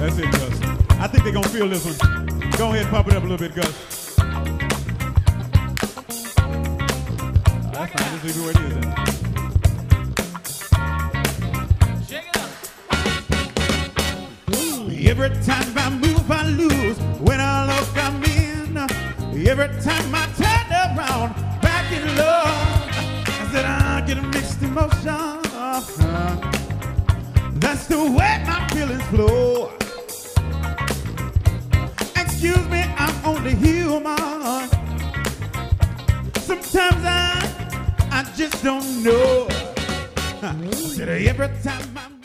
That's it, Gus. I think they're gonna feel this one. Go ahead and pump it up a little bit, Gus. That's fine. Just leave it where it is then. Every time I move, I lose. When I look, I'm in. Every time I turn around, back in love, I said I get a mixed emotion. That's the way my feelings flow. Excuse me, I'm only human. Sometimes I just don't know. Said every time I'm